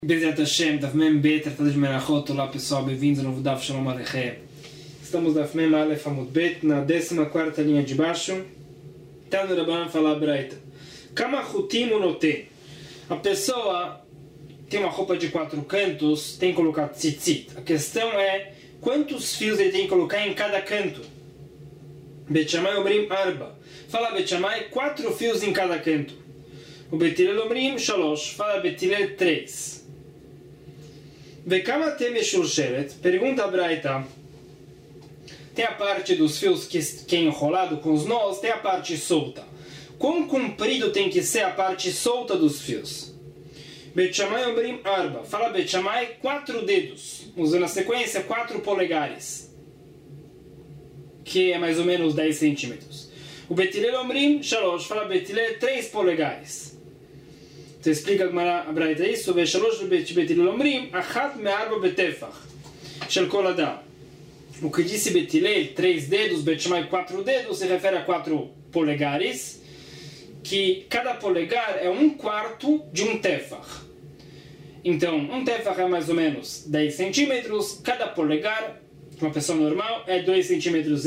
Bezerra Hashem, Daf Mem Bet, Tratado de Menachot. Olá pessoal, bem-vindos ao novo Daf Shalom Aleichem. Estamos Daf Mem Alef Amud Bet, na 14ª linha de baixo. Tá no Rabbanan falar Braita. Kama chutim unote. A pessoa tem uma roupa de 4 cantos, tem que colocar tzitzit. A questão é quantos fios ele tem que colocar em cada canto. Bet Shammai omrim arba. Fala Bet Shammai, 4 fios em cada canto. O Bet Hillel omrim shalosh. Fala Bet Hillel 3. Vekama temeshulshelet, pergunta a Braita. Tem a parte dos fios que é enrolado com os nós, tem a parte solta. Quão comprido tem que ser a parte solta dos fios? Bet Shammai omrim arba. Fala Bet Shammai, 4 dedos. Usando a sequência, 4 polegares. Que é mais ou menos 10 centímetros. O Bet Hillel omrim shalosh. Fala Bet Hillel, 3 polegares. Então explica a Braita isso. Veshalosh Bet Hillel omrim achat me'arba betefach shel kol adam. O que disse Bet Hillel, 3 dedos, Bet Shammai 4 dedos, se refere a 4 polegares, que cada polegar é 1/4 de um tefach. Então, um tefach é mais ou menos 10 centímetros, cada polegar, de uma pessoa normal, é 2,5 centímetros.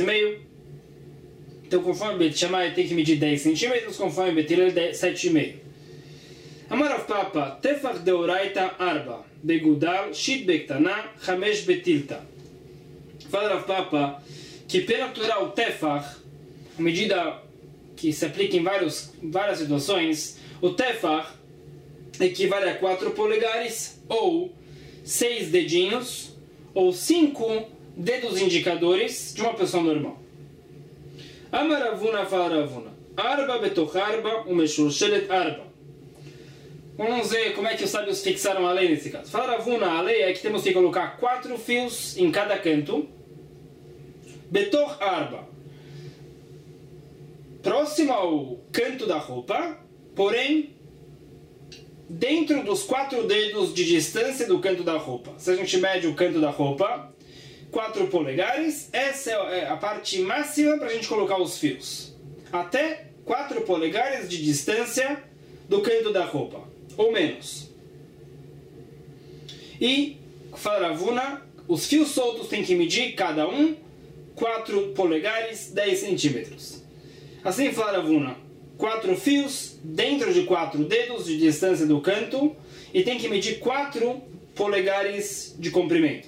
Então, conforme Bet Shammai tem que medir 10 centímetros, conforme Bet Hillel 7,5. Amar Rav Papa, tefach deoraita arba, begudal, shit bektana, chamesh betilta. Fala Rav Papa que pela Torá o tefach, a medida que se aplica em várias situações, o tefach equivale a 4 polegares, ou 6 dedinhos, ou 5 dedos indicadores de uma pessoa normal. Amar Ravuna, fala Ravuna, arba betoch arba, umeshulshelet arba. Vamos ver como é que os sábios fixaram a lei nesse caso. Fala Ravuna, a lei é que temos que colocar 4 fios em cada canto. Betoch arba, próximo ao canto da roupa, porém dentro dos 4 dedos de distância do canto da roupa. Se a gente mede o canto da roupa, 4 polegares, essa é a parte máxima para a gente colocar os fios. Até 4 polegares de distância do canto da roupa, ou menos. E, fala Ravuna, os fios soltos tem que medir cada um 4 polegares, 10 centímetros. Assim fala Ravuna, 4 fios dentro de 4 dedos de distância do canto e tem que medir 4 polegares de comprimento.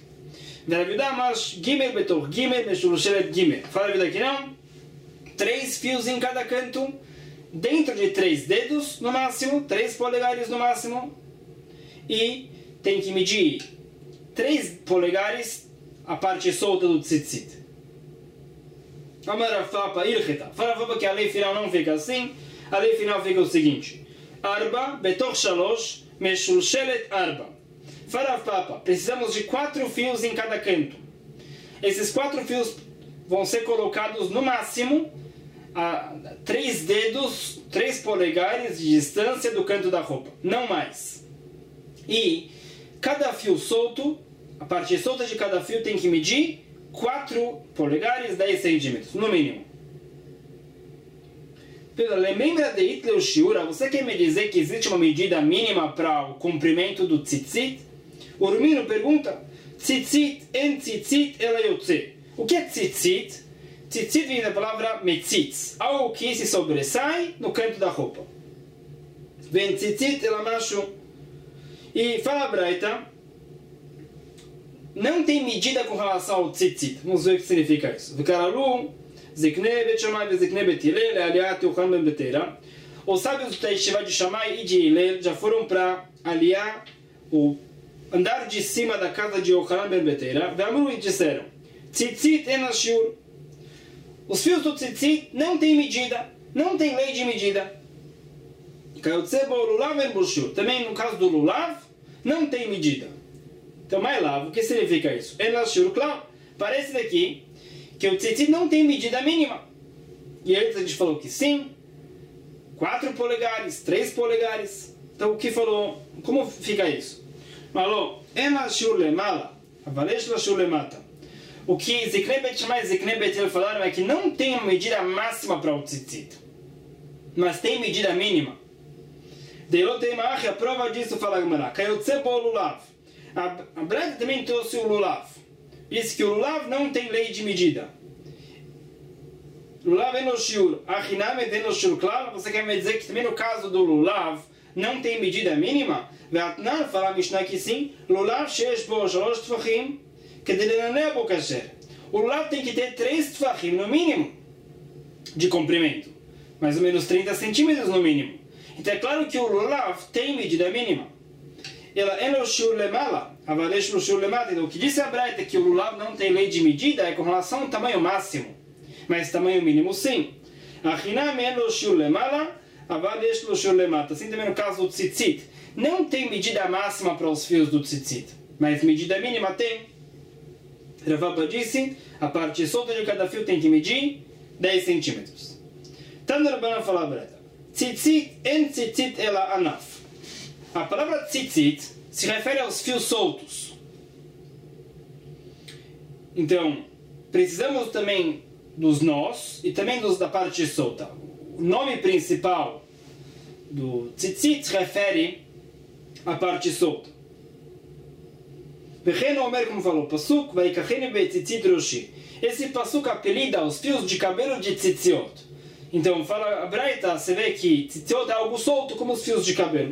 Fala a vida que não, 3 fios em cada canto, dentro de 3 dedos no máximo, 3 polegares no máximo, e tem que medir 3 polegares a parte solta do tzitzit. Amar Rav Papa ilcheta. Fala Rav Papa que a lei final não fica assim. A lei final fica o seguinte: arba betoch shalosh meshulshelet arba. Fala Rav Papa, precisamos de 4 fios em cada canto. Esses 4 fios vão ser colocados no máximo a 3 dedos, 3 polegares de distância do canto da roupa, não mais. E cada fio solto, a parte solta de cada fio tem que medir 4 polegares, 10 centímetros, no mínimo. Lembra de Hitleu Shiura? Você quer me dizer que existe uma medida mínima para o comprimento do tzitzit? O Urmino pergunta, tzitzit en tzitzit ela yotze. O que é tzitzit? Tzitzit vem da palavra metzitz, algo que se sobressai no canto da roupa. Vem tzitzit ela macho. E fala a Braita, não tem medida com relação ao tzitzit. Vamos ver o que significa isso. V'karalu, zikne bet Shammai vezikne bet Hillel, aliat yocham ben betera. Os sábios da Yeshiva de Shammai e de Hillel já foram para aliar o andar de cima da casa de Yochanan ben Betera. Ve'amru e disseram, tzitzit en ashur. Os fios do tzitzit não tem medida, não tem lei de medida. Também no caso do lulav, não tem medida. Então, mais lá, o que significa isso? Parece daqui que o tzitzit não tem medida mínima. E antes a gente falou que sim, 4 polegares, 3 polegares. Então, o que falou? Como fica isso? Malô, o que Zikne Bet Shammai e Zikne Bet Hillel falaram é que não tem uma medida máxima para o tzitzit, mas tem medida mínima. Delotemach, a prova disso fala Gemara. Kayotze bo lulav. A Braita também trouxe o lulav. Disse que o lulav não tem lei de medida. Lulav eno shiur. Achinam eno shiur klal. Você quer me dizer que também no caso do lulav não tem medida mínima? Ve'atnan, fala a Mishnah que sim. Lulav sheesh bo shalosh tfachim. Kedelenaneh bo kasher. O lulav tem que ter 3 tfachim no mínimo de comprimento. Mais ou menos 30 centímetros no mínimo. Então é claro que o lulav tem medida mínima. Ela é no shiur lemala, avalesh no shiur lemala. Então o que disse a Braita que o lulav não tem lei de medida é com relação ao tamanho máximo. Mas tamanho mínimo sim. Achinam é no shiur lemala, avalesh no shiur lemala. Assim também no caso do tzitzit. Não tem medida máxima para os fios do tzitzit. Mas medida mínima tem. Rav Papa disse, a parte solta de cada fio tem que medir 10 centímetros. Tana Rabbanan fala a Braita. Tzitzit en tzitzit ela anaf. A palavra tzitzit se refere aos fios soltos. Então, precisamos também dos nós e também da parte solta. O nome principal do tzitzit se refere à parte solta. Vecheno Omer, como falou, Pasuk, Vaikachenu be'tzitzit roshi. Esse Pasuk apelida os fios de cabelo de tzitziot. Então, fala a Braita, você vê que tzitziot é algo solto, como os fios de cabelo.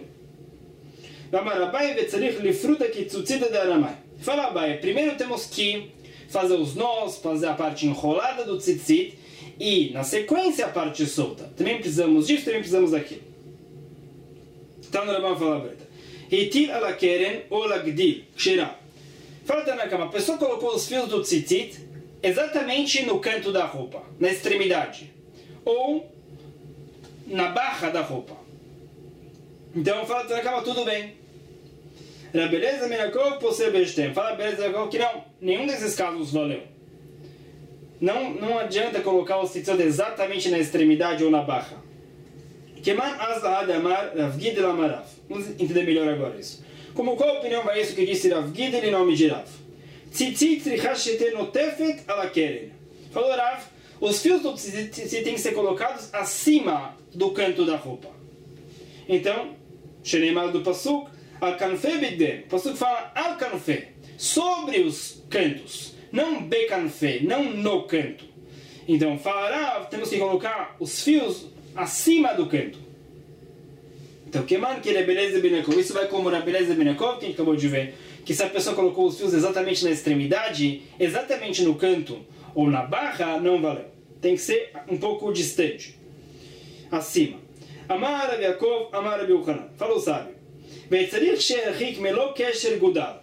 Fala Abai, primeiro temos que fazer os nós, fazer a parte enrolada do tzitzit e, na sequência, a parte solta. Também precisamos disso, também precisamos daquilo. Então, Rabban fala a Braita. Hitil ala keren ou lagdil, kshirah. Fala Tanakama, a pessoa colocou os fios do tzitzit exatamente no canto da roupa, na extremidade, ou na barra da roupa. Então fala Tanakama, tudo bem. Beleza, Minakov, posser bestem. Fala beleza, Minakov, que não, nenhum desses casos valeu. Não adianta colocar o tzitzit exatamente na extremidade ou na barra. Keman azahad amar Rav Gidel amarav. Vamos entender melhor agora isso. Como qual opinião vai isso que disse Rav Gidel em nome de Rav? Tzitzit tzricha shete notefet ala keren. Falou Rav, os fios do tzitzit têm que ser colocados acima do canto da roupa. Então, Sheneimar do Pasuk, al kanfe bidem. O Pasuk fala al kanfe, sobre os cantos. Não bekanfe, não no canto. Então, fala Rav, temos que colocar os fios acima do canto. Então, Keman que ele beleza Binakov. Isso vai como a beleza Binakov, que a gente acabou de ver. Que se a pessoa colocou os fios exatamente na extremidade, exatamente no canto ou na barra, não valeu. Tem que ser um pouco distante. Acima. Amar Rav Yaakov, Amar Rav Yochanan. Falou o sábio. Ve'tzarich she'erchik melo kesher gudal.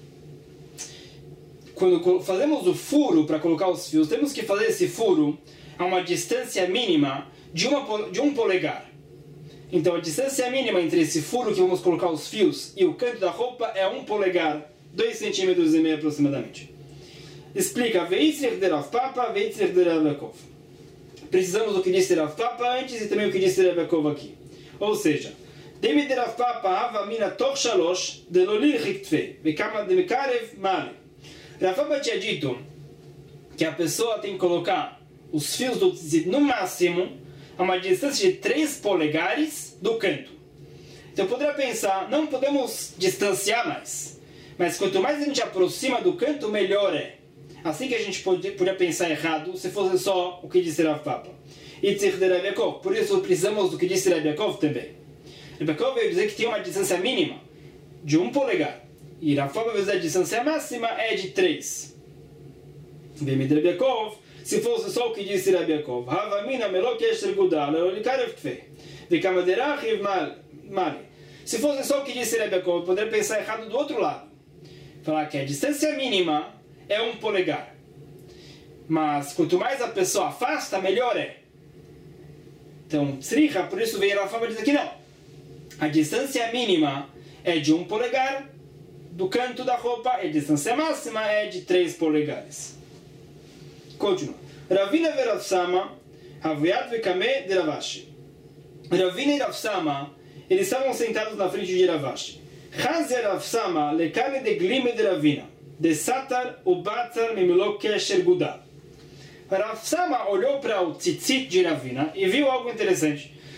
Quando fazemos o furo para colocar os fios, temos que fazer esse furo a uma distância mínima de 1 polegar. Então a distância mínima entre esse furo que vamos colocar os fios e o canto da roupa é 1 polegar, 2,5 centímetros aproximadamente. Explica, Veitzrich de Rav Papa, Veitzrich de Rav Yaakov. Precisamos do que disse Rav Papa antes e também o que disse Rav Yaakov aqui. Ou seja, Demi de Rav Papa hava mina toch shalosh de lolir riktfe, vekama de mekarev male. Rav Papa tinha dito que a pessoa tem que colocar os fios do tzitzit no máximo a uma distância de 3 polegares do canto. Então eu poderia pensar, não podemos distanciar mais, mas quanto mais a gente aproxima do canto, melhor é. Assim que a gente poderia pensar errado se fosse só o que disse Rav Papa. Por isso precisamos do que disse Rav Yaakov também. Rav Yaakov veio dizer que tem uma distância mínima de 1 polegar. E Rav Papa veio dizer que a distância máxima é de 3. Vem de Rav Yaakov. Se fosse só o que disse Rav Yaakov, Havamina melo kesher gudal, olikarev tfe, vekamaderach male. Se fosse só o que disse Rav Yaakov, eu poderia pensar errado do outro lado. Falar que a distância mínima é 1 polegar. Mas quanto mais a pessoa afasta, melhor é. Então, tzricha, por isso veio a forma de dizer que não. A distância mínima é de 1 polegar do canto da roupa e a distância máxima é de 3 polegares. Continua. Ravina ve Rav Sama, Havuyat ve Kame de Rav Ashi. Ravina e Rav Sama, eles estavam sentados na frente de Rav Ashi. Chazia Rav Sama lekale de glime de Ravina, de satar u batzar mimilo kesher gudal. Rav Sama olhou para o tzitzit de Ravina e viu algo interessante.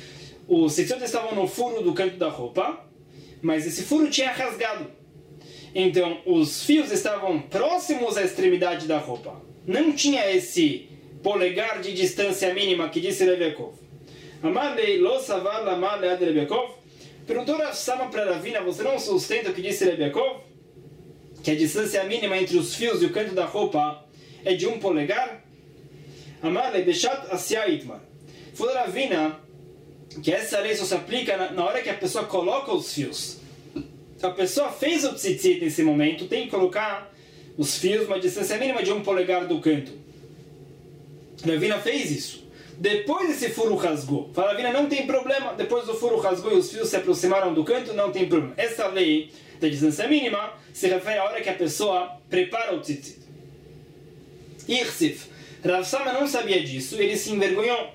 os tzitzit estavam no furo do canto da roupa, mas esse furo tinha rasgado. Então, os fios estavam próximos à extremidade da roupa. Não tinha esse polegar de distância mínima que disse Rav Yaakov. Amarlei lo savar lamar lead Rav Yaakov. Perguntou Rav Sama para Ravina, você não sustenta o que disse Rav Yaakov? Que a distância mínima entre os fios e o canto da roupa é de 1 polegar? Amarlei beshat asya itmar. Falou Ravina que essa lei só se aplica na hora que a pessoa coloca os fios. A pessoa fez o tzitzit nesse momento, tem que colocar os fios uma distância mínima de 1 polegar do canto. Ravina fez isso. Depois esse furo rasgou. Fala, Ravina, não tem problema. Depois do furo rasgou e os fios se aproximaram do canto, não tem problema. Essa lei da distância mínima se refere à hora que a pessoa prepara o tzitzit. Irsif. Rav Sama não sabia disso, ele se envergonhou.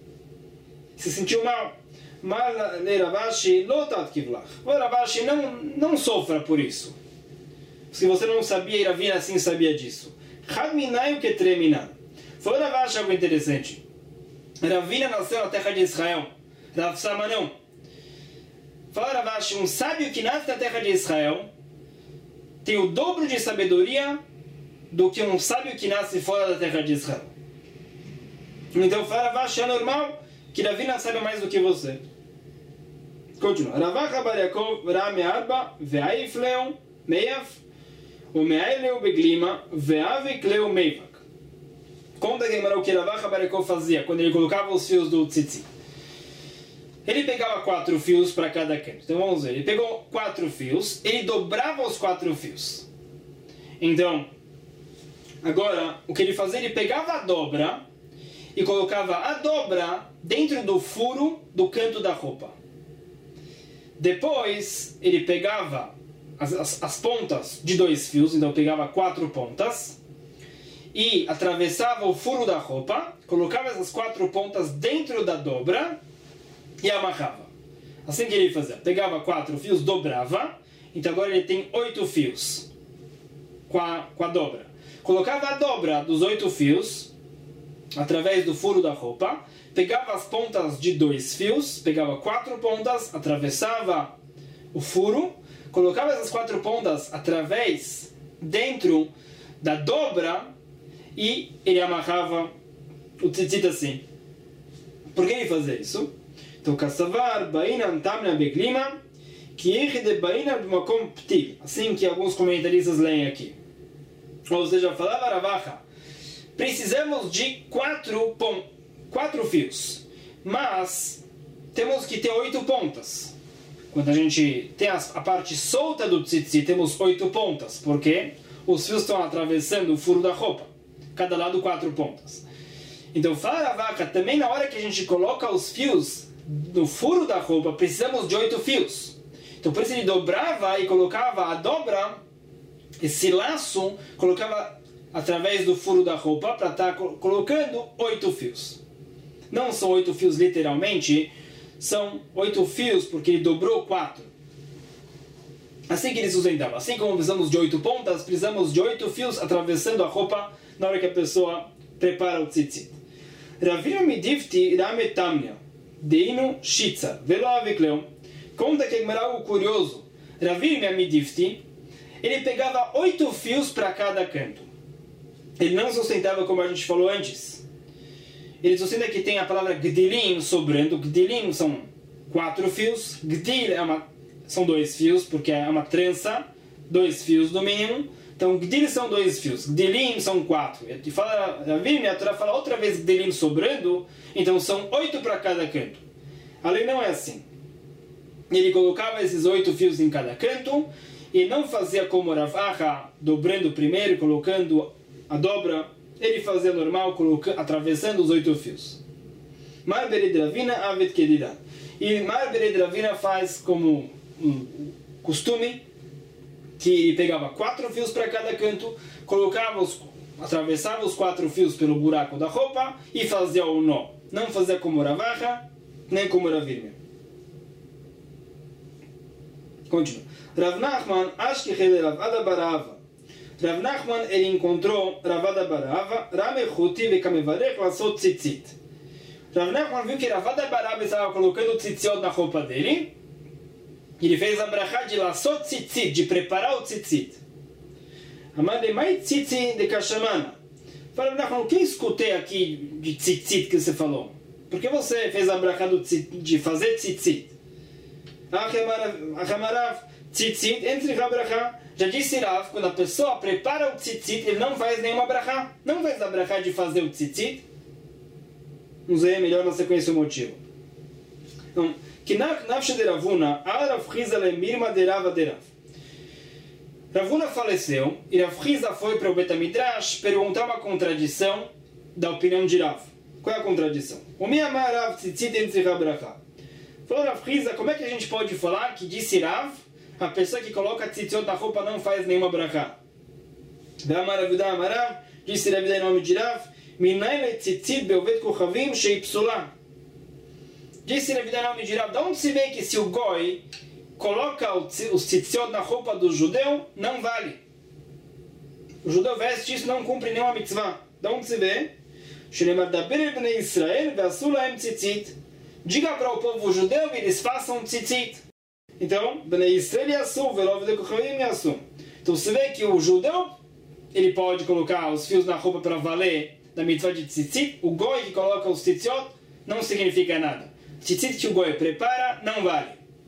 Se sentiu mal. Mas Ravashi lotat kivlach. Ravashi, não sofra por isso. Se você não sabia e Ravina assim sabia disso. Hadminai o que treminan. Foi Ravashi algo interessante. Ravina nasceu na terra de Israel. Rav Sama não. Fala Ravashi, um sábio que nasce na terra de Israel tem o dobro de sabedoria do que um sábio que nasce fora da terra de Israel. Então fala Ravashi, é normal que Ravina saiba mais do que você. Continua. Ravacha bar Yaakov rame arba ve'aif leu meiaf umeai leu beglima ve'avik leu meivak. Conta que o que Ravacha bar Yaakov fazia quando ele colocava os fios do tzitzit. Ele pegava 4 fios para cada canto. Então vamos ver. Ele pegou 4 fios, ele dobrava os 4 fios. Então, agora, o que ele fazia? Ele pegava a dobra e colocava a dobra dentro do furo do canto da roupa. Depois, ele pegava as pontas de 2 fios, então pegava 4 pontas, e atravessava o furo da roupa, colocava essas 4 pontas dentro da dobra e amarrava. Assim que ele fazia. Pegava 4 fios, dobrava, então agora ele tem 8 fios com a dobra. Colocava a dobra dos 8 fios através do furo da roupa, pegava as pontas de 2 fios, pegava 4 pontas, atravessava o furo, colocava essas 4 pontas através, dentro da dobra, e ele amarrava o tzitzit assim. Por que ele fazia isso? Então, kassavar bainam tamna beglima, ki de bainam b'makom ptil. Assim que alguns comentaristas leem aqui. Ou seja, falava Ravacha, precisamos de 4 fios, mas temos que ter 8 pontas. Quando a gente tem a parte solta do tzitzit, temos 8 pontas, porque os fios estão atravessando o furo da roupa, cada lado 4 pontas. Então, fala Ravacha, também na hora que a gente coloca os fios no furo da roupa, precisamos de 8 fios. Então, por isso ele dobrava e colocava a dobra, esse laço, colocava através do furo da roupa para estar colocando 8 fios. Não são 8 fios literalmente, são 8 fios porque ele dobrou 4. Assim que ele sustentava. Assim como precisamos de 8 pontas, precisamos de 8 fios atravessando a roupa na hora que a pessoa prepara o tzitzit. Ravinu midifti rame tamnia, deinu shitza, velo avikleu. Conta que é algo curioso. Ravinu midifti, ele pegava 8 fios para cada canto. Ele não sustentava como a gente falou antes. Ele sustenta que tem a palavra gdilim sobrando. Gdilim são 4 fios. Gdil são 2 fios, porque é uma trança. 2 fios no mínimo. Então, gdil são 2 fios. Gdilim são 4. A Torá fala outra vez gdilim sobrando. Então, são 8 para cada canto. A lei não é assim. Ele colocava esses 8 fios em cada canto. E não fazia como Ravacha, dobrando primeiro e colocando a dobra. Ele fazia normal, atravessando os 8 fios. Marbered Ravina avet kedida. E Marbered Ravina faz como um costume, que ele pegava 4 fios para cada canto, atravessava os 4 fios pelo buraco da roupa e fazia o nó. Não fazia como Ravacha, nem como Ravina. Continua. Rav Nachman, Ashkechele Rav Ada Barava. Rav Nachman, ele encontrou Rav Ada Barava, Rame Chuti Vekamevarech Lasot Tzitzit. Rav Nachman viu que Ravada Baraba estava colocando o tzitziot na roupa dele. Ele fez a brachá de laçot tzitzit, de preparar o tzitzit. Amademai tzitzit de kashamana. Fala, Rav Nachman, o que eu escutei aqui de tzitzit que você falou? Por que você fez a brachá de fazer tzitzit? Achamarav tzitzit, entre a brachá. Já disse Rav, quando a pessoa prepara o tzitzit, ele não faz nenhuma brachá. Não faz a brachá de fazer o tzitzit. Vamos ver melhor na sequência o motivo. Então, que nafshe de Ravuna, Rav Chiza le mirma de Rava de Rav. Ravuna faleceu e Rav Chiza foi para o Betamidrash perguntar uma contradição da opinião de Rav. Qual é a contradição? O mi amar Rav tzitzit entre Rabrachá. Falou Rav Chiza, como é que a gente pode falar que disse Rav, a pessoa que coloca tzitziot na roupa não faz nenhuma brachá? Ve'amar Avidah Amarav, disse Rav em nome de Rav, Minai tzitzit beovet kochavim shei psulá. Disse Rav em nome de Rav, de onde se vê que se o goi coloca os tzitziot na roupa do judeu, não vale? O judeu veste isso, não cumpre nenhuma mitzvah. De onde se vê? Shneimar daber bnei Israel ve'asu lahem tzitzit. Diga para o povo judeu que eles façam tzitzit. Então, bnei Israel yasu ve'lo de kochavim yasu. Então você vê que o judeu ele pode colocar os fios na roupa para valer da mitzvah de tzitzit. O goi que coloca os tzitziot não significa nada. Tzitzit que o goi prepara não vale.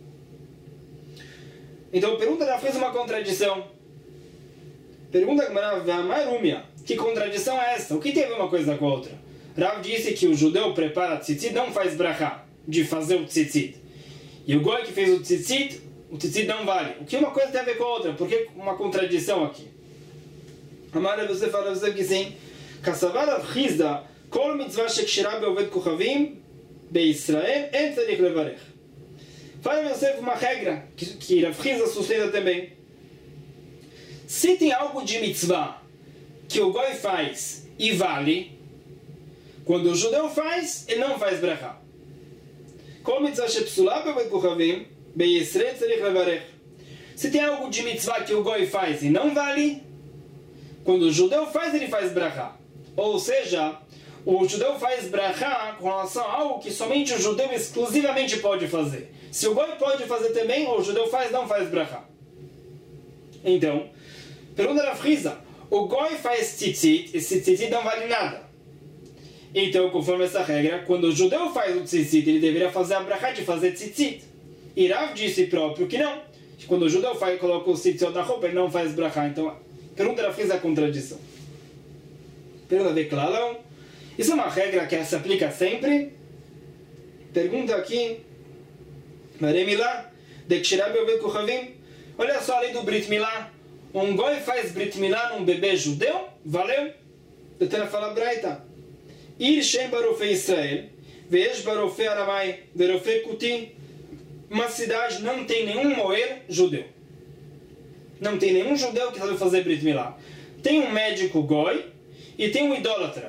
Então a pergunta já fez uma contradição. Pergunta que contradição é essa? O que tem a ver uma coisa com a outra? Rav disse que o judeu prepara tzitzit, não faz brachá de fazer o tzitzit. E o goi que fez o tzitzit não vale. O que uma coisa tem a ver com a outra? Por que uma contradição aqui? Amara, você fala que sim. Kassavar Rav Chizda, kol mitzvah shekshira beovet kochavim beIsrael, en tzarich levarech. Fala você uma regra que Rav Chizda sustenta também. Se tem algo de mitzvah que o goi faz e vale, quando o judeu faz, ele não faz brachá. Kol mitzvah shepsulá beovet kochavim beIsrael, tzarich levarech. Se tem algo de mitzvah que o goi faz e não vale, quando o judeu faz, ele faz brachá. Ou seja, o judeu faz brachá com relação a algo que somente o judeu exclusivamente pode fazer. Se o goi pode fazer também, ou o judeu faz, não faz brachá. Então, pergunta da Friza, o goi faz tzitzit, esse tzitzit não vale nada. Então, conforme essa regra, quando o judeu faz o tzitzit, ele deveria fazer a brachá de fazer tzitzit. E Rav disse próprio que não. Que quando o judeu coloca o tzitzit na roupa, ele não faz brachá. Então, pergunta da Friza a contradição. Pergunta de Klalão. Isso é uma regra que se aplica sempre? Pergunta aqui. Maremilá. De Kshirá beovet kochavim. Olha só a lei do Brit Milá. Um goi faz Brit Milá num bebê judeu? Valeu? Eu tenho a falar braita. Ir shem barofei Israel. Veesh barofei aramai. Verofei kuti. Uma cidade não tem nenhum moer judeu. Não tem nenhum judeu que sabe fazer Brit Milá. Tem um médico goi e tem um idólatra.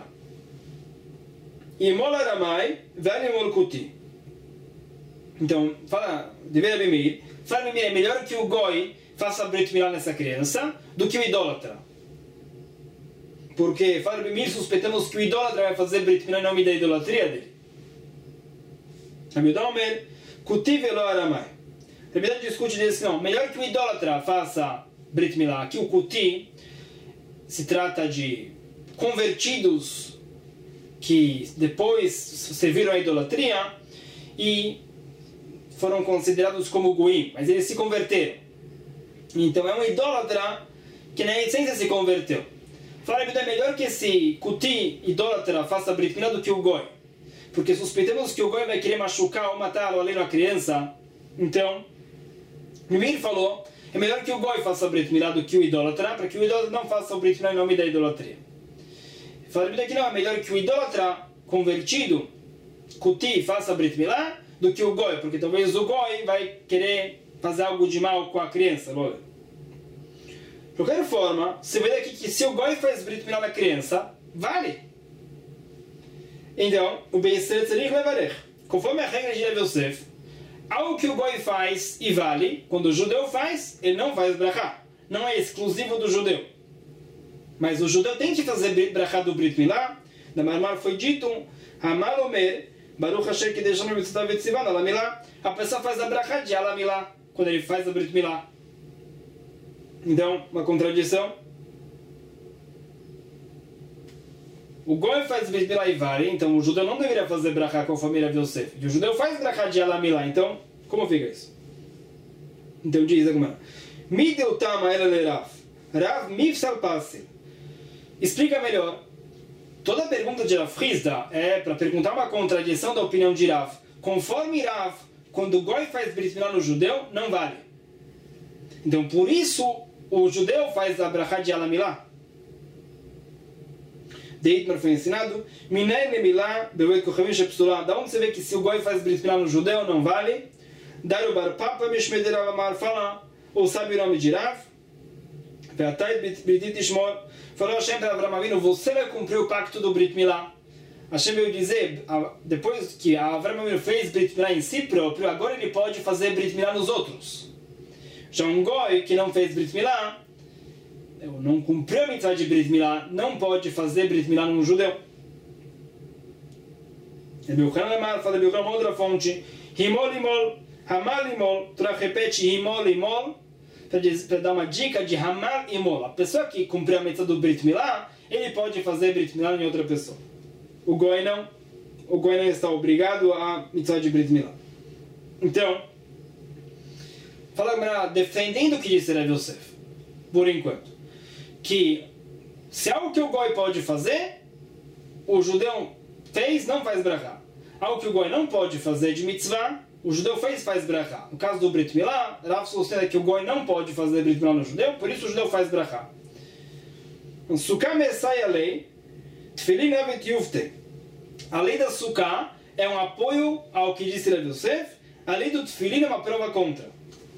E molaramai, velho molkuti. Então, fala, deveria bem fala bem, é melhor que o goi faça Brit Milá nessa criança do que o idólatra. Porque, fala bem, suspeitamos que o idólatra vai fazer Brit Milá em nome da idolatria dele. Amidomer, kuti velo aramai. A verdade discute e diz que não, melhor que o idólatra faça Brit Milá. Aqui o kuti se trata de convertidos que depois serviram à idolatria e foram considerados como goim, mas eles se converteram. Então é um idólatra que na essência se converteu. Fala, é melhor que esse kuti idólatra faça Brit Milá do que o goi, porque suspeitamos que o goi vai querer machucar ou matar ou além a criança. Então Mimir falou, é melhor que o goi faça Brit Milá do que o idólatra, para que o idólatra não faça o Brit Milá em nome da idolatria. Fala que não, é melhor que o idólatra convertido, kuti, faça Brit Milá, do que o goi, porque talvez o goi vai querer fazer algo de mal com a criança. De qualquer forma, você vê aqui que se o goi faz Brit Milá na criança, vale. Então, o Beiser Tzarich Levarech. Conforme a regra de Rav Yosef, algo que o goi faz e vale, quando o judeu faz, ele não faz brachá. Não é exclusivo do judeu. Mas o judeu tem que fazer brachá do Brit Milá. Na Marmar foi dito, Hamal Omer, Baruch Hashem que deixa no mitzvah vetzivan, alamilá. A pessoa faz a brachá de alamilá, quando ele faz a brit milá. Então, uma contradição. O Goi faz brit milá e vale, então o judeu não deveria fazer brachá com a família Yosef. E o judeu faz brachá de alamilá, então, como fica isso? Então diz a Gemara. Mi deu tama ela le Rav. Rav mifsal pasil. Explica melhor. Toda pergunta de Rav Hizda é para perguntar uma contradição da opinião de Rav. Conforme Rav, quando o Goi faz brit milá no judeu, não vale. Então, por isso, o judeu faz a brachá de alamilá. Deitmar foi ensinado. Minei le milá, bebet kochavim shepsulá. Da onde você vê que se o Goi faz brit milá no judeu, não vale? Daru bar papa mishmeder alamar fala. Ou sabe o nome de Rav? Ve'atayt britit ishmor. Falou Hashem para Avraham Avinu, você vai cumprir o pacto do Brit Milá. Hashem veio dizer, depois que Avraham Avinu fez Brit Milá em si próprio, agora ele pode fazer Brit Milá nos outros. Já um Goi que não fez Brit Milá, não cumpriu a mitzvah de Brit Milá, não pode fazer Brit Milá num judeu. Ebilchan Lemar fala Ebilchan uma outra fonte. Himol imol, Hamal imol, Torah repete Himol imol, para dar uma dica de Hamal e Mol. A pessoa que cumpriu a mitzvah do Brit Milá, ele pode fazer Brit Milá em outra pessoa. O Goi não. O Goi não está obrigado a mitzvah de Brit Milá. Então, fala defendendo o que disse Rav Yosef, por enquanto, que se algo que o Goi pode fazer, o judeu fez, não faz brachá. Algo que o Goi não pode fazer de mitzvah, o judeu faz brachá. No caso do Brit Milá, Rav sustenta que o Goi não pode fazer Brit Milá no judeu, por isso o judeu faz brachá. Sukkah mesai a lei, tefilin evet yufte. A lei da Sukkah é um apoio ao que disse Rav Yosef, a lei do tefilin é uma prova contra.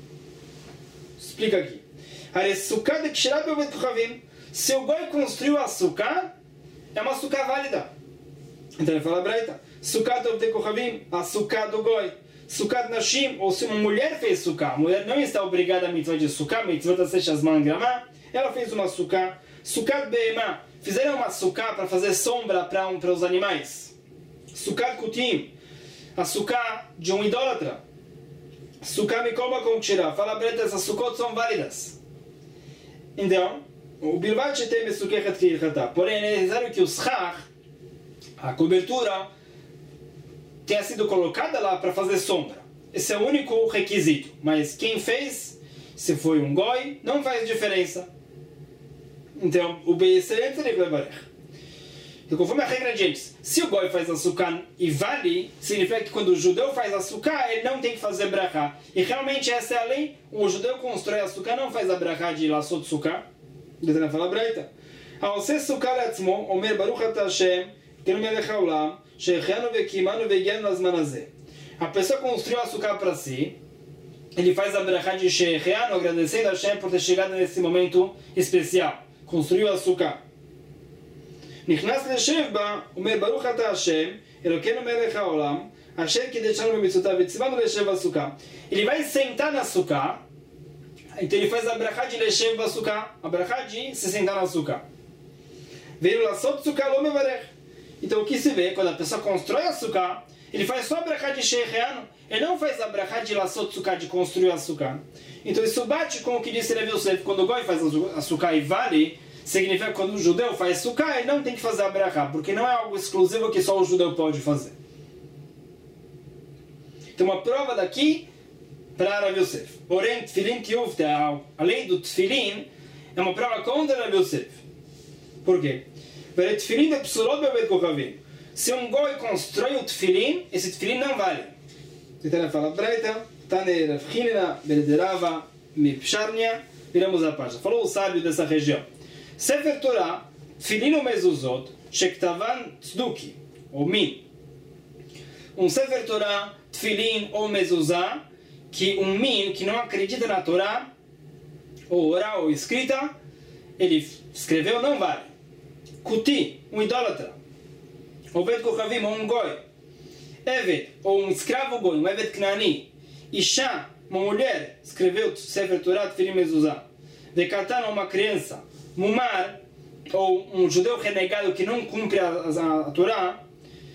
Explica aqui. Sukkah de kshirat bevet kochavim. Se o Goi construiu a Sukkah, é uma Sukkah válida. Então ele fala breita. Sukkah bevet kochavim, a Sukkah do Goi. Sukkah Nashim, ou se uma mulher fez Sukkah, a mulher não está obrigada a mitzvah de Sukkah, mitzvah da Seshazman Gramá, ela fez uma Sukkah. Sukkah Be'emá, fizeram uma Sukkah para fazer sombra para os animais. Sukkah Kutim, a Sukkah de um idólatra. Sukkah Mikoma com Tchirá, fala breta, essas Sukkot são válidas. Então, o Bilvat tem Mesukechet Kirchata, porém é necessário que o Schach, a cobertura, tenha sido colocada lá para fazer sombra. Esse é o único requisito. Mas quem fez, se foi um Goi, não faz diferença. Então, o Beiserem teria que levar. Então, conforme a regra de antes, se o Goi faz açúcar e vale, significa que quando o judeu faz açúcar, ele não tem que fazer brachá. E realmente essa é a lei. O judeu constrói açúcar, não faz a brachá de laçot sukkah. Ele não fala breita. Ao ser sukkah leatzmo, omer baruch ata Hashem, kenu melech haolam, she'echenu ve'kimanu ve'yenu lazman hazeh. A pessoa construiu açúcar para si, ele faz a brachá de she'echenu, agradecendo a Hashem por ter chegado nesse momento especial. Construiu açúcar. נכנס לשב בה, אומר ברוך אתה השם, אלוקינו מלך העולם, אשר קידשנו במצוותיו וציוונו לשב בסוכה. Ele vai sentar na sukkah, então ele faz a brachá de לשב בסוכה, a brachá de se sentar na sukkah. Veio לעשות סוכה לא מברך. Então o que se vê, quando a pessoa constrói a sukkah, ele faz só a brachá de shecheanu, ele não faz a brachá de לעשות sukkah, de construir a sukkah. Então isso bate com o que disse Rav Yosef, quando o Goi faz a sukkah e vale, significa que quando o judeu faz sukkah, ele não tem que fazer a brachá, porque não é algo exclusivo que só o judeu pode fazer. Então uma prova daqui para Rav Yosef. Porém, tefilin tiyufte, a lei do tefilin, é uma prova contra Rav Yosef. Por quê? Para tefilin é psulot bevet kochavim. Se um Goi constrói o tefilin, esse tefilin não vale. Então fala breita, tane Rav Chinina, berederava, mipsharnia, viramos a página. Falou o sábio dessa região. Sefer Torah, tefilin ou mezuzot, shektavan tzduki, ou min. Sefer Torah, tefilin ou mezuzá, que min, que não acredita na Torá, ou oral ou escrita, ele escreveu, não vale. Kuti, idólatra. Oved kochavim, ou Goi. Evet, ou escravo Goi, Evet Knani. Isha, uma mulher, escreveu Sefer Torah, tefilin mezuzá. Vekatan, uma criança. Mumar, ou judeu renegado que não cumpre a Torá,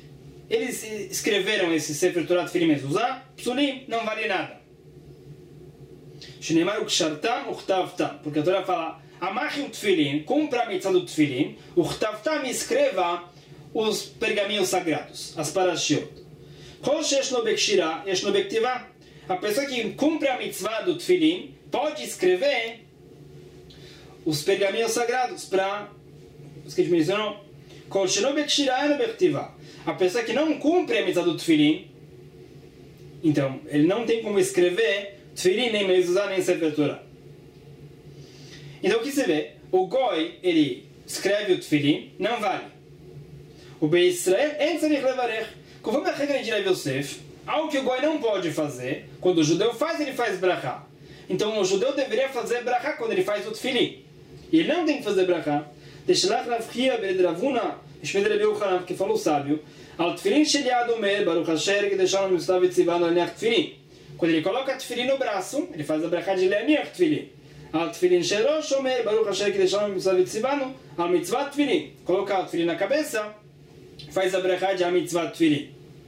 eles escreveram esse Sefer Torah Tfilim Mezuzah, Psulim, não vale nada. Shneimar ukshartam uchtavtam, porque a Torá fala, amarre o Tfilim, cumpra a mitzvah do Tfilim, uchtavtam, escreva os pergaminhos sagrados, as parashiot. Kol sheshno bekshira, yeshno bektivah. A pessoa que cumpre a mitzvah do Tfilim pode escrever os pergaminhos sagrados para os que a gente mencionou. Kol sheno bekshira, yeshno bektivah. A pessoa que não cumpre a mitzvah do Tfilim, então, ele não tem como escrever Tfilim, nem Mezuzah, nem Sefer Torah. Então, o que se vê? O Goi, ele escreve o Tfilim, não vale. O Beit Israel, en tzarich levarech. Conforme a regra de Rav Yosef, algo que o Goi não pode fazer, quando o judeu faz, ele faz brachá. Então, o judeu deveria fazer brachá quando ele faz o Tfilim. E ele não tem que fazer brachá. Deshelach Rav Chia bered Ravuna, Shmed Rabi Yochanan, que falou o sábio, al Tfilim shel yad omer, Baruch Asher, kedeshanu mitzvah v'tzivanu le'aniach Tfilim. Quando ele coloca Tfilim no braço, ele faz a brachá de le'aniach Tfilim. Al Tfilim shel rosh omer, Baruch Asher, kedeshanu mitzvah v'tzivanu, al mitzvah Tfilim. Colocar o Tfilim na cabeça, faz a brachá de a mitzvah Tfilim.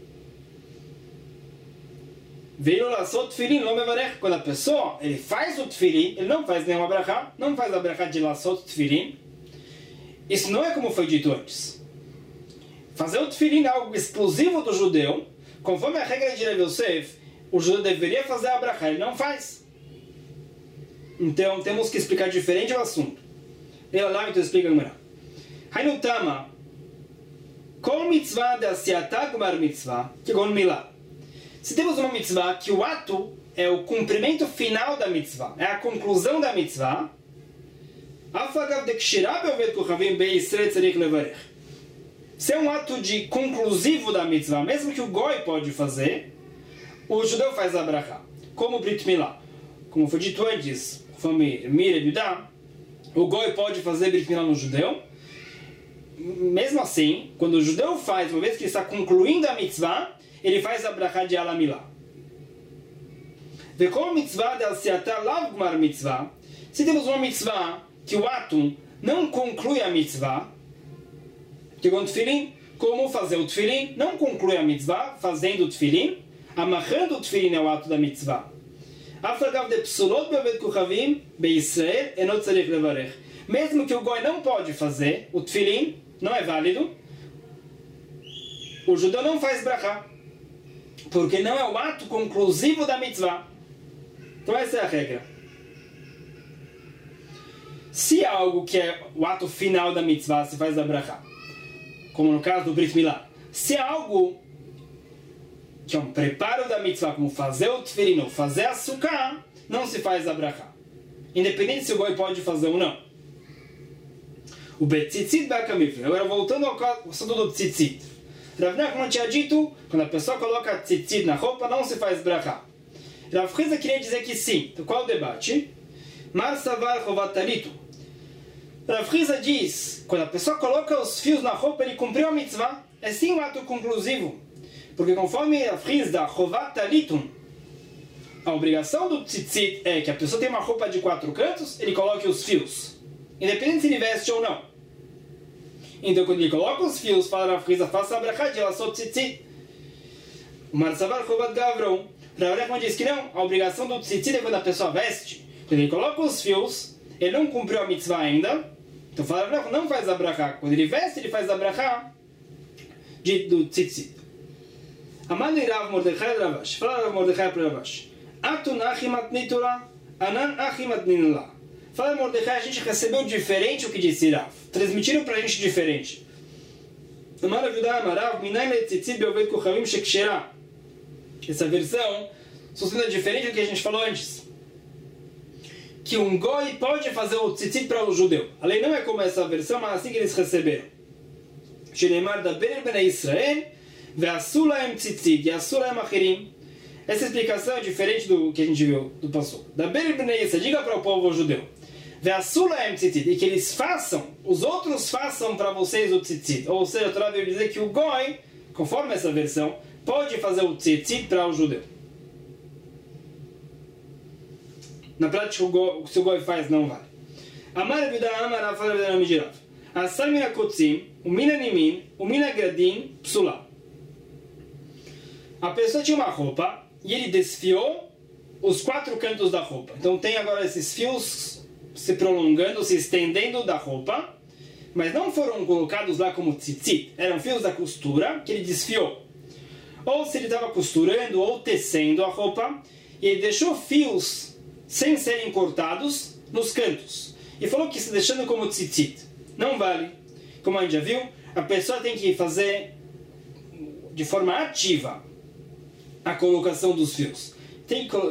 Veio laçou Tfilim, não mevarech. Quando a pessoa ele faz o Tfilim, ele não faz nenhuma brachá, não faz a brachá de laçou Tfilim. Isso não é como foi dito antes. Fazer o Tfilim é algo exclusivo do judeu. Conforme a regra de Rav Yosef, o judeu deveria fazer a brachá, ele não faz. Então temos que explicar diferente o assunto. Ele lá então explica como é. Hainu Tama, Kol mitzvah de asiatah gmar mitzvah, kegon milah. Se temos uma mitzvah que o ato é o cumprimento final da mitzvah, é a conclusão da mitzvah, se é um ato de conclusivo da mitzvah, mesmo que o Goi pode fazer, o judeu faz a brachá, como o Brit Milá. Como foi dito antes, conforme Mira e Yudá, o Goi pode fazer Brit Milá no judeu. Mesmo assim, quando o judeu faz, uma vez que ele está concluindo a mitzvah, ele faz a brachá de Alamilá. Vekol mitzvah de asiatah lav gmar mitzvah. Se temos uma mitzvah que o ato não conclui a mitzvah, que com Tfilim, como fazer o Tfilim, não conclui a mitzvah, fazendo o Tfilim, amarrando o Tfilim é o ato da mitzvah. Afagav de psulot bevet kuchavim beIsrael enot tzarich levarech. Mesmo que o Goi não pode fazer, o Tfilim não é válido, o judeu não faz brachá, porque não é o ato conclusivo da mitzvah. Então essa é a regra. Se algo que é o ato final da mitzvah se faz a brachá, como no caso do Brit Milá, se é algo que é um preparo da mitzvah, como fazer o Tfilim ou fazer a sukkah, não se faz a brachá, independente se o Goi pode fazer ou não. O Betzitzit Bakamif. Agora voltando ao assunto do Tzitzit. Rav Nachman tinha dito, quando a pessoa coloca Tzitzit na roupa, não se faz brachá. Rav Chizda queria dizer que sim. Então qual o debate? Mar Savar Chovatalito. Rav Chizda diz, quando a pessoa coloca os fios na roupa, ele cumpriu a mitzvah. É sim um ato conclusivo. Porque conforme Rav Chizda Chovatalitum, a obrigação do Tzitzit é que a pessoa tem uma roupa de 4 cantos, ele coloque os fios. Independente se ele veste ou não. Então, quando ele coloca os fios, fala Rav Chizda, faça a brachá de laçot tzitzit. O Marsavar Chovat Gavron. Rav Nachman diz que não, a obrigação do tzitzit é quando a pessoa veste. Quando ele coloca os fios, ele não cumpriu a mitzvah ainda. Então, fala Rav Nachman, não faz a brachá. Quando ele veste, ele faz a brachá do tzitzit. Amado Rav Mordechai Ravash. Fala Rav Mordechai para Ravash. Atun achim atni Torah, anan achim atnin lah. Fala Mordecai, a gente recebeu diferente o que disse Rav. Transmitiram para a gente diferente. Essa versão sustenta diferente do que a gente falou antes. Que um Goi pode fazer o tzitzit para o judeu. A lei não é como essa versão, mas assim que eles receberam. Shenemar daber bnei Israel ve'asu lahem tzitzit ve'asu lahem achirim. Essa explicação é diferente do que a gente viu do passuco. Daber bnei Israel, diga para o povo judeu. E que eles façam, os outros façam para vocês o tzitzit. Ou seja, a Torá veio dizer que o Goi, conforme essa versão, pode fazer o tzitzit para o judeu. Na prática, o que o Goi faz não vale. Amar Bida Amar Afar Bida Asar Mina Kotzim, o Mina Nimin, o Mina Gradin, Psula. A pessoa tinha uma roupa e ele desfiou os 4 cantos da roupa. Então tem agora esses fios se prolongando, se estendendo da roupa, mas não foram colocados lá como tzitzit. Eram fios da costura que ele desfiou. Ou se ele estava costurando ou tecendo a roupa, e ele deixou fios sem serem cortados nos cantos. E falou que se deixando como tzitzit não vale. Como a gente já viu, a pessoa tem que fazer de forma ativa a colocação dos fios. Tem que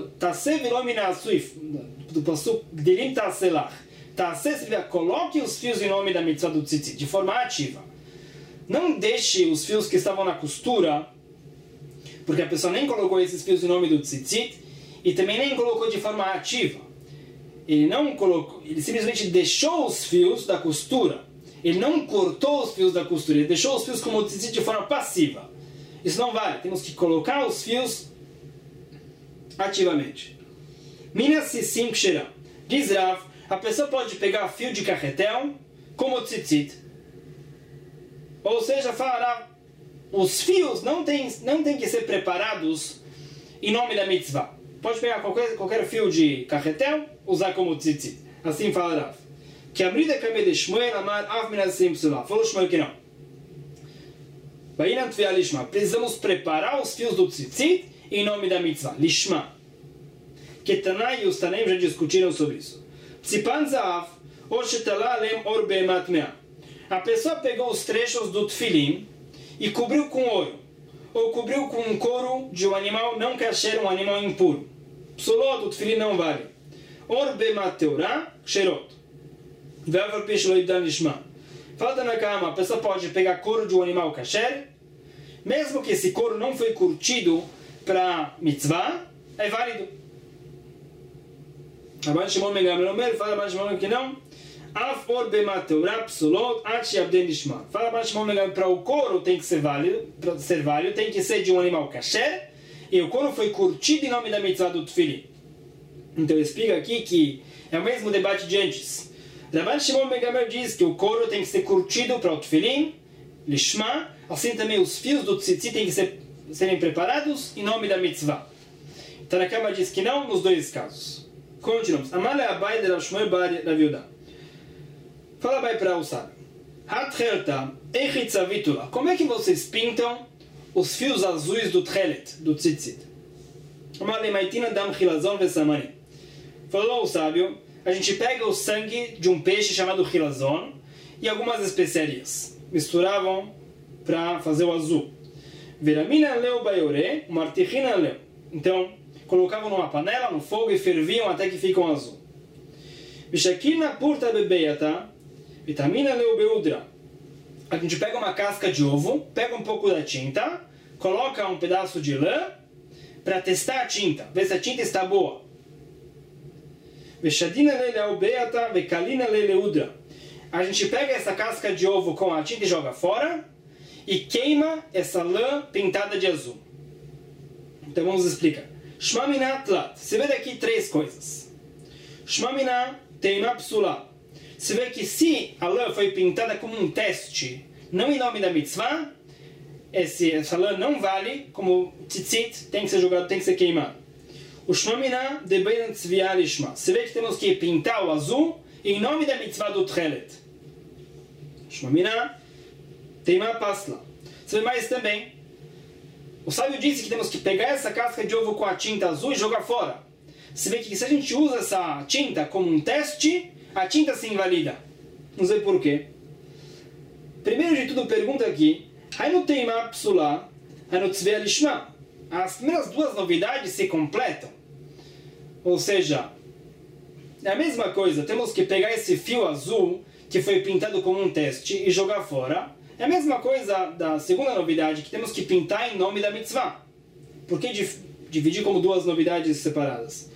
do pasuk Gdilim Ta'aselach. Coloque os fios em nome da mitzvah do tzitzit, de forma ativa. Não deixe os fios que estavam na costura, porque a pessoa nem colocou esses fios em nome do tzitzit, e também nem colocou de forma ativa. Ele não colocou, ele simplesmente deixou os fios da costura. Ele não cortou os fios da costura, ele deixou os fios como tzitzit de forma passiva. Isso não vale, temos que colocar os fios ativamente. Minas Sissim Ksherah. Diz Rav, a pessoa pode pegar fio de carretel como tzitzit. Ou seja, fala, os fios não tem que ser preparados em nome da mitzvah. Pode pegar qualquer fio de carretel, usar como tzitzit. Assim fala Rav. Que a brida cabe de Shmuel amar av minas Sissim Psulah. Falou Shmuel que não. Precisamos preparar os fios do tzitzit em nome da mitzvah. Lishma. Que Tanai e os Tanem já discutiram sobre isso. Tzipan Zahav, ou Shetala Alem Or Be'emat Mea. A pessoa pegou os trechos do tefilim e cobriu com ouro. Ou cobriu com um couro de um animal não kasher, um animal impuro. Psulot, o tefilim não vale. Or Be'emat Teorah, Ksherot. Ve'avar Pishlo Ibdan Lishma. Falta na cama, a pessoa pode pegar couro de um animal kasher, mesmo que esse couro não foi curtido para mitzvah, é válido. Rabban Shimon ben Gamliel fala Rabban Shimon que não. Af or bemat teorah psulot ad she'abden lishma. Fala Rabban Shimon ben Gamliel, para o couro tem que ser válido, para ser válido tem que ser de um animal kasher, e o couro foi curtido em nome da mitzvah do tefilim. Então explica aqui que é o mesmo debate de antes. Rabban Shimon ben Gamliel diz que o couro tem que ser curtido para o tefilim, lishma, assim também os fios do tzitzit têm que serem preparados em nome da mitzvah. Tanakama diz que não nos dois casos. Continuamos. Amale Abai de Rav Shmuel bar Rav Yehuda. Fala Abai para o sábio. Hatchelta echitzavitula. Como é que vocês pintam os fios azuis do tchelet, do tzitzit? Amale maitina dam chilazon vesamani. Falou o sábio, a gente pega o sangue de um peixe chamado chilazon e algumas especiarias. Misturavam para fazer o azul. Veramina leu baiore, martichina leu. Então, colocavam numa panela, no fogo e ferviam até que ficam azul. Vishakina purta bebeiata, vitamina leu beudra. A gente pega uma casca de ovo, pega um pouco da tinta, coloca um pedaço de lã para testar a tinta, ver se a tinta está boa. Vishadina leu beata, vekalina leudra. A gente pega essa casca de ovo com a tinta e joga fora e queima essa lã pintada de azul. Então vamos explicar. Shmamina tlat. Você vê daqui 3 coisas. Shmamina teima psula. Você vê que se a lã foi pintada como um teste, não em nome da mitzvah, essa lã não vale como tzitzit, tem que ser jogado, tem que ser queimado. O shmamina de beiran tzviah lishma. Você vê que temos que pintar o azul em nome da mitzvah do tchelet. Shmamina teima pasla. Você vê mais também. O sábio disse que temos que pegar essa casca de ovo com a tinta azul e jogar fora. Você vê que se a gente usa essa tinta como um teste, a tinta se invalida. Não sei porquê. Primeiro de tudo, pergunta aqui. As primeiras 2 novidades se completam. Ou seja, é a mesma coisa. Temos que pegar esse fio azul que foi pintado como um teste e jogar fora. É a mesma coisa da segunda novidade, que temos que pintar em nome da mitzvah. Por que dividir como 2 novidades separadas?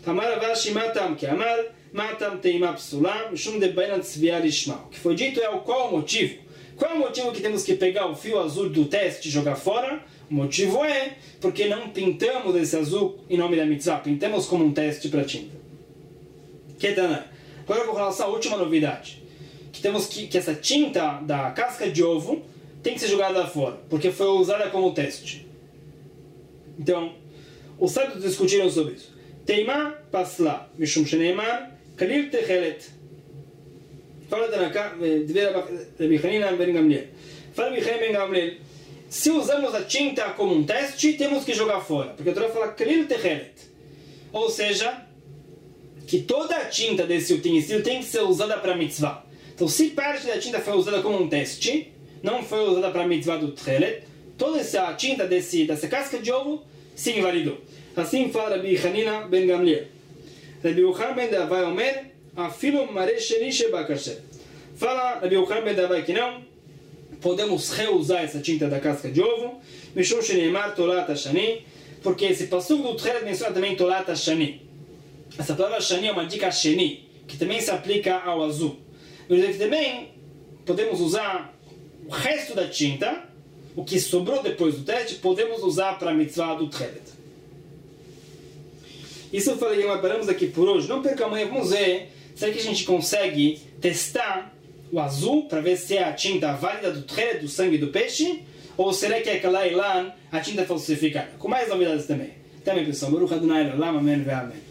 O que foi dito é qual o motivo. Qual é o motivo que temos que pegar o fio azul do teste e jogar fora? O motivo é porque não pintamos esse azul em nome da mitzvah, pintamos como um teste para tinta. Agora eu vou falar a última novidade. Que temos que essa tinta da casca de ovo tem que ser jogada fora, porque foi usada como teste. Então, os sábios discutiram sobre isso. Teima pasla, mishum sheneimar, kalil techelet. Fala Tanaka, Rabbi Hanina ben Gamliel. Fala Rabbi Hanina ben Gamliel. Se usamos a tinta como um teste, temos que jogar fora. Porque a Torá fala kalil techelet. Ou seja, que toda a tinta desse utensílio tem que ser usada para mitzvah. Então, se parte da tinta foi usada como um teste, não foi usada para a mitzvah do techelet, toda essa tinta dessa casca de ovo se invalidou. Assim fala Rabbi Hanina ben Gamliel. Rabbi Yochanan ben Davai Omer, afilo mare sheni sheba kasher. Fala Rabbi Yochanan ben Davai que não podemos reusar essa tinta da casca de ovo, mishum sheneimar tolat hashani, porque esse passuco do techelet menciona também tolat hashani. Essa palavra shani é uma dica sheni, que também se aplica ao azul. Mas também podemos usar o resto da tinta, o que sobrou depois do teste, podemos usar para a mitzvah do techelet. Isso eu falei, mas paramos aqui por hoje. Não perca amanhã, vamos ver. Será que a gente consegue testar o azul para ver se é a tinta válida do techelet, do sangue do peixe? Ou será que é aquela a tinta falsificada? Com mais novidades também. Até a minha pessoal. Baruch Adonai Olam, amém ve amém.